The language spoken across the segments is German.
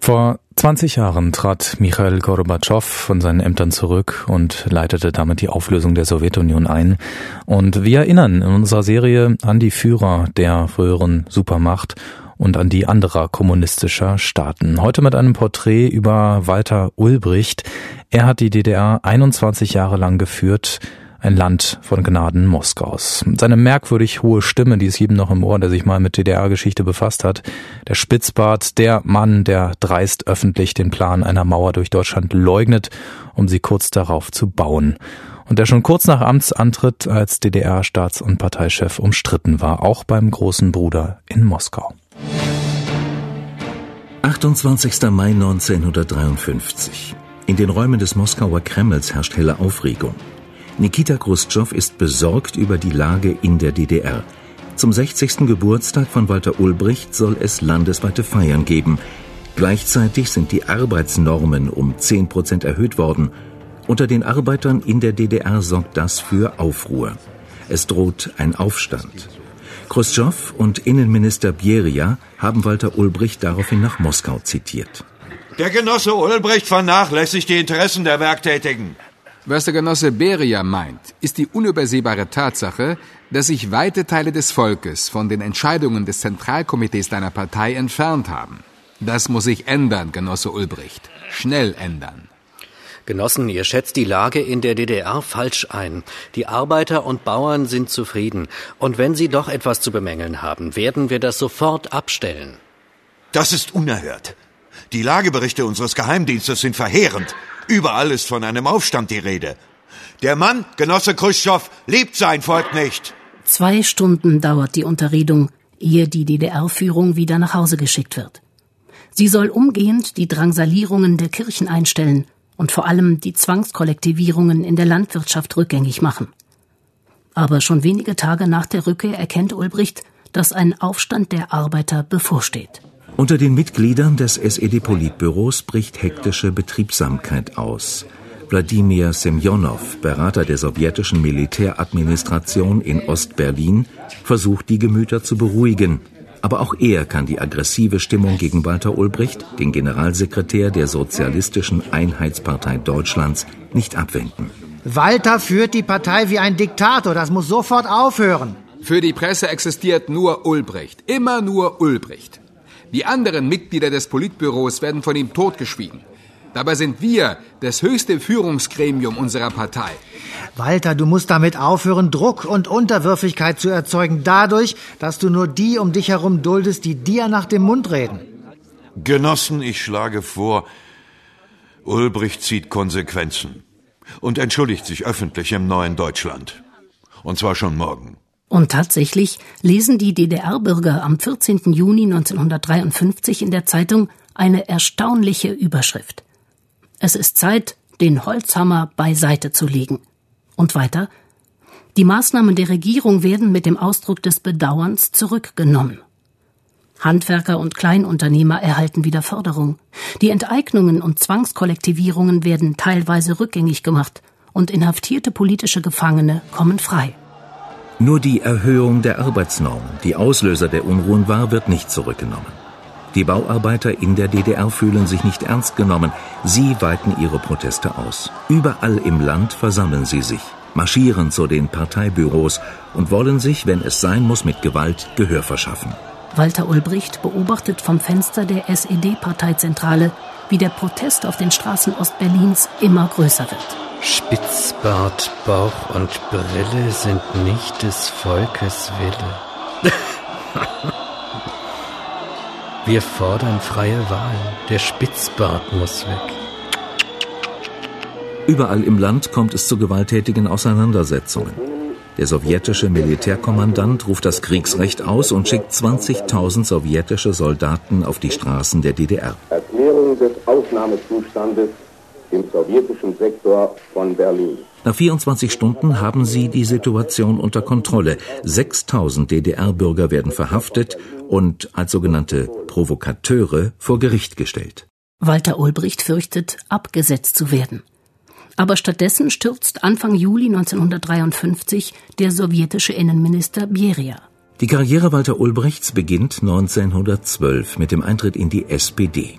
Vor 20 Jahren trat Michail Gorbatschow von seinen Ämtern zurück und leitete damit die Auflösung der Sowjetunion ein. Und wir erinnern in unserer Serie an die Führer der früheren Supermacht und an die anderer kommunistischer Staaten. Heute mit einem Porträt über Walter Ulbricht. Er hat die DDR 21 Jahre lang geführt, ein Land von Gnaden Moskaus. Seine merkwürdig hohe Stimme, die ist jedem noch im Ohr, der sich mal mit DDR-Geschichte befasst hat. Der Spitzbart, der Mann, der dreist öffentlich den Plan einer Mauer durch Deutschland leugnet, um sie kurz darauf zu bauen. Und der schon kurz nach Amtsantritt als DDR-Staats- und Parteichef umstritten war, auch beim großen Bruder in Moskau. 28. Mai 1953. In den Räumen des Moskauer Kremls herrscht helle Aufregung. Nikita Chruschtschow ist besorgt über die Lage in der DDR. Zum 60. Geburtstag von Walter Ulbricht soll es landesweite Feiern geben. Gleichzeitig sind die Arbeitsnormen um 10% erhöht worden. Unter den Arbeitern in der DDR sorgt das für Aufruhr. Es droht ein Aufstand. Chruschtschow und Innenminister Beria haben Walter Ulbricht daraufhin nach Moskau zitiert. Der Genosse Ulbricht vernachlässigt die Interessen der Werktätigen. Was der Genosse Beria meint, ist die unübersehbare Tatsache, dass sich weite Teile des Volkes von den Entscheidungen des Zentralkomitees deiner Partei entfernt haben. Das muss sich ändern, Genosse Ulbricht. Schnell ändern. Genossen, ihr schätzt die Lage in der DDR falsch ein. Die Arbeiter und Bauern sind zufrieden. Und wenn sie doch etwas zu bemängeln haben, werden wir das sofort abstellen. Das ist unerhört. Die Lageberichte unseres Geheimdienstes sind verheerend. Überall ist von einem Aufstand die Rede. Der Mann, Genosse Chruschtschow, liebt sein Volk nicht. 2 Stunden dauert die Unterredung, ehe die DDR-Führung wieder nach Hause geschickt wird. Sie soll umgehend die Drangsalierungen der Kirchen einstellen und vor allem die Zwangskollektivierungen in der Landwirtschaft rückgängig machen. Aber schon wenige Tage nach der Rückkehr erkennt Ulbricht, dass ein Aufstand der Arbeiter bevorsteht. Unter den Mitgliedern des SED-Politbüros bricht hektische Betriebsamkeit aus. Wladimir Semjonow, Berater der sowjetischen Militäradministration in Ostberlin, versucht, die Gemüter zu beruhigen. Aber auch er kann die aggressive Stimmung gegen Walter Ulbricht, den Generalsekretär der Sozialistischen Einheitspartei Deutschlands, nicht abwenden. Walter führt die Partei wie ein Diktator. Das muss sofort aufhören. Für die Presse existiert nur Ulbricht. Immer nur Ulbricht. Die anderen Mitglieder des Politbüros werden von ihm totgeschwiegen. Dabei sind wir das höchste Führungsgremium unserer Partei. Walter, du musst damit aufhören, Druck und Unterwürfigkeit zu erzeugen, dadurch, dass du nur die um dich herum duldest, die dir nach dem Mund reden. Genossen, ich schlage vor, Ulbricht zieht Konsequenzen und entschuldigt sich öffentlich im neuen Deutschland. Und zwar schon morgen. Und tatsächlich lesen die DDR-Bürger am 14. Juni 1953 in der Zeitung eine erstaunliche Überschrift. Es ist Zeit, den Holzhammer beiseite zu legen. Und weiter: Die Maßnahmen der Regierung werden mit dem Ausdruck des Bedauerns zurückgenommen. Handwerker und Kleinunternehmer erhalten wieder Förderung. Die Enteignungen und Zwangskollektivierungen werden teilweise rückgängig gemacht und inhaftierte politische Gefangene kommen frei. Nur die Erhöhung der Arbeitsnormen, die Auslöser der Unruhen war, wird nicht zurückgenommen. Die Bauarbeiter in der DDR fühlen sich nicht ernst genommen. Sie weiten ihre Proteste aus. Überall im Land versammeln sie sich, marschieren zu den Parteibüros und wollen sich, wenn es sein muss, mit Gewalt Gehör verschaffen. Walter Ulbricht beobachtet vom Fenster der SED-Parteizentrale, wie der Protest auf den Straßen Ostberlins immer größer wird. Spitzbart, Bauch und Brille sind nicht des Volkes Wille. Wir fordern freie Wahlen. Der Spitzbart muss weg. Überall im Land kommt es zu gewalttätigen Auseinandersetzungen. Der sowjetische Militärkommandant ruft das Kriegsrecht aus und schickt 20.000 sowjetische Soldaten auf die Straßen der DDR. Erklärung des Ausnahmezustandes im sowjetischen Sektor von Berlin. Nach 24 Stunden haben sie die Situation unter Kontrolle. 6.000 DDR-Bürger werden verhaftet und als sogenannte Provokateure vor Gericht gestellt. Walter Ulbricht fürchtet, abgesetzt zu werden. Aber stattdessen stürzt Anfang Juli 1953 der sowjetische Innenminister Beria. Die Karriere Walter Ulbrichts beginnt 1912 mit dem Eintritt in die SPD.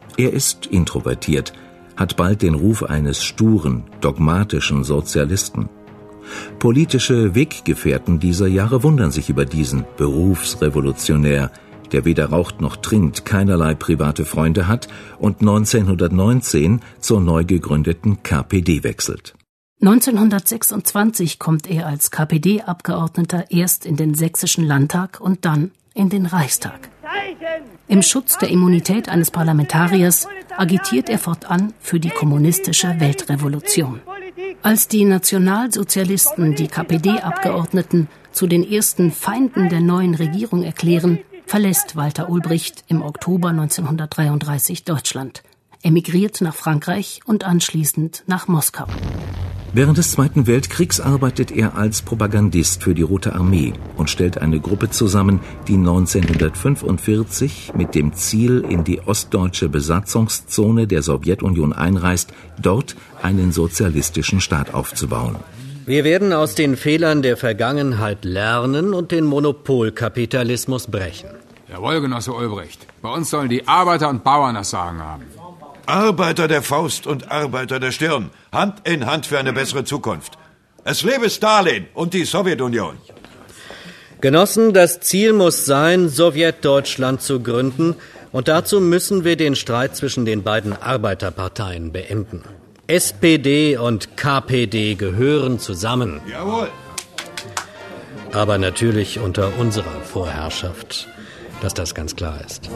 Er ist introvertiert, hat bald den Ruf eines sturen, dogmatischen Sozialisten. Politische Weggefährten dieser Jahre wundern sich über diesen Berufsrevolutionär, der weder raucht noch trinkt, keinerlei private Freunde hat und 1919 zur neu gegründeten KPD wechselt. 1926 kommt er als KPD-Abgeordneter erst in den Sächsischen Landtag und dann in den Reichstag. Im Schutz der Immunität eines Parlamentariers agitiert er fortan für die kommunistische Weltrevolution. Als die Nationalsozialisten die KPD-Abgeordneten zu den ersten Feinden der neuen Regierung erklären, verlässt Walter Ulbricht im Oktober 1933 Deutschland, emigriert nach Frankreich und anschließend nach Moskau. Während des Zweiten Weltkriegs arbeitet er als Propagandist für die Rote Armee und stellt eine Gruppe zusammen, die 1945 mit dem Ziel in die ostdeutsche Besatzungszone der Sowjetunion einreist, dort einen sozialistischen Staat aufzubauen. Wir werden aus den Fehlern der Vergangenheit lernen und den Monopolkapitalismus brechen. Jawohl, Genosse Ulbricht. Bei uns sollen die Arbeiter und Bauern das Sagen haben. Arbeiter der Faust und Arbeiter der Stirn. Hand in Hand für eine bessere Zukunft. Es lebe Stalin und die Sowjetunion. Genossen, das Ziel muss sein, Sowjetdeutschland zu gründen. Und dazu müssen wir den Streit zwischen den beiden Arbeiterparteien beenden. SPD und KPD gehören zusammen. Jawohl. Aber natürlich unter unserer Vorherrschaft, dass das ganz klar ist.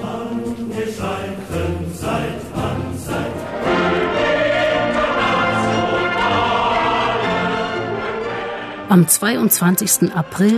Am 22. April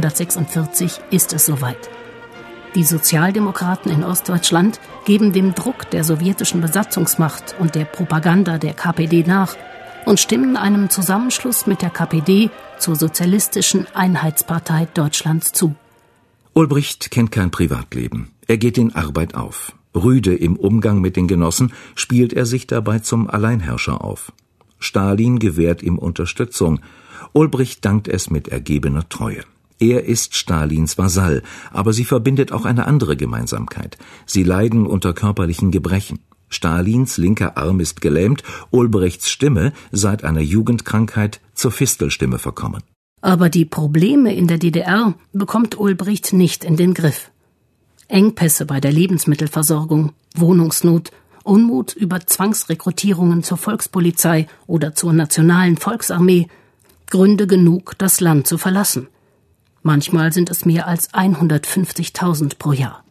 1946 ist es soweit. Die Sozialdemokraten in Ostdeutschland geben dem Druck der sowjetischen Besatzungsmacht und der Propaganda der KPD nach und stimmen einem Zusammenschluss mit der KPD zur Sozialistischen Einheitspartei Deutschlands zu. Ulbricht kennt kein Privatleben. Er geht in Arbeit auf. Rüde im Umgang mit den Genossen spielt er sich dabei zum Alleinherrscher auf. Stalin gewährt ihm Unterstützung. Ulbricht dankt es mit ergebener Treue. Er ist Stalins Vasall, aber sie verbindet auch eine andere Gemeinsamkeit. Sie leiden unter körperlichen Gebrechen. Stalins linker Arm ist gelähmt, Ulbrichts Stimme seit einer Jugendkrankheit zur Fistelstimme verkommen. Aber die Probleme in der DDR bekommt Ulbricht nicht in den Griff. Engpässe bei der Lebensmittelversorgung, Wohnungsnot, Unmut über Zwangsrekrutierungen zur Volkspolizei oder zur Nationalen Volksarmee, Gründe genug, das Land zu verlassen. Manchmal sind es mehr als 150.000 pro Jahr.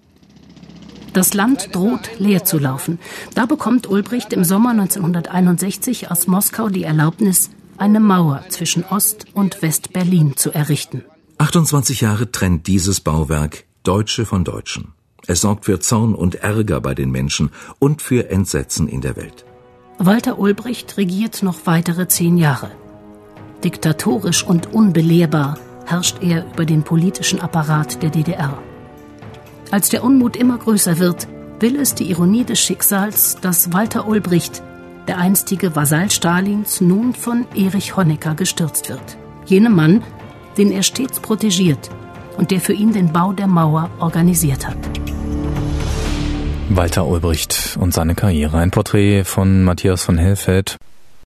Das Land droht leer zu laufen. Da bekommt Ulbricht im Sommer 1961 aus Moskau die Erlaubnis, eine Mauer zwischen Ost- und West-Berlin zu errichten. 28 Jahre trennt dieses Bauwerk Deutsche von Deutschen. Es sorgt für Zorn und Ärger bei den Menschen und für Entsetzen in der Welt. Walter Ulbricht regiert noch weitere 10 Jahre. Diktatorisch und unbelehrbar herrscht er über den politischen Apparat der DDR. Als der Unmut immer größer wird, will es die Ironie des Schicksals, dass Walter Ulbricht, der einstige Vasall Stalins, nun von Erich Honecker gestürzt wird. Jenem Mann, den er stets protegiert und der für ihn den Bau der Mauer organisiert hat. Walter Ulbricht und seine Karriere. Ein Porträt von Matthias von Helfeld.